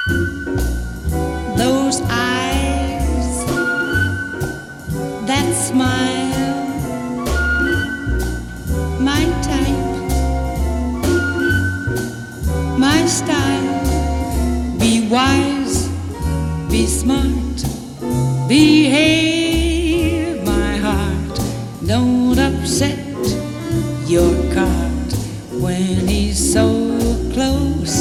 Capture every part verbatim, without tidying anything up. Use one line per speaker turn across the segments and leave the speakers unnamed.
Those eyes that smile, my type, my style. Be wise, be smart, behave, my heart. Don't upset your cart when he's so close.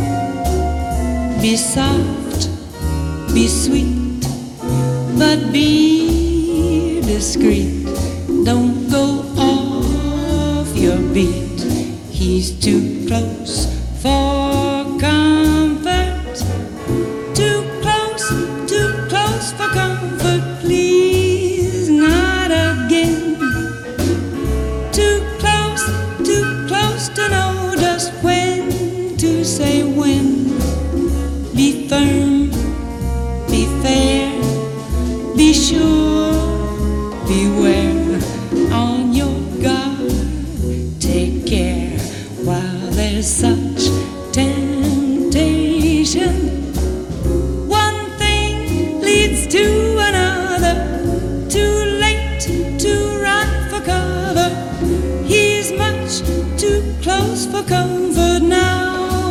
Be soft, be sweet, but be discreet. Don't go off your beat. He's too close for comfort. Too close, too close for comfort. Please, not again. Too close, too close to know just when to say when. Be firm, be fair, be sure, beware, on your guard. Take care while there's such temptation. One thing leads to another. Too late to run for cover. He's much too close for comfort now.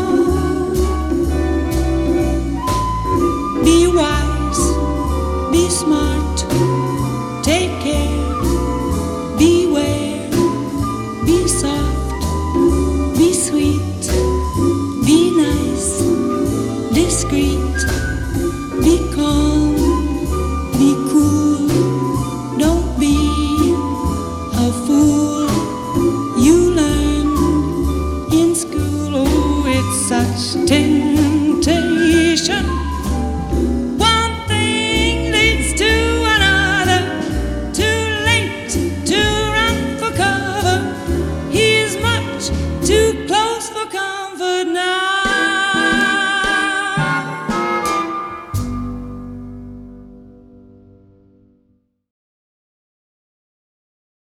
Be wise, be smart, take care, beware, be soft, be sweet, be nice, discreet, be calm, be cool, don't be a fool. You learn in school, oh, it's such temptation. Too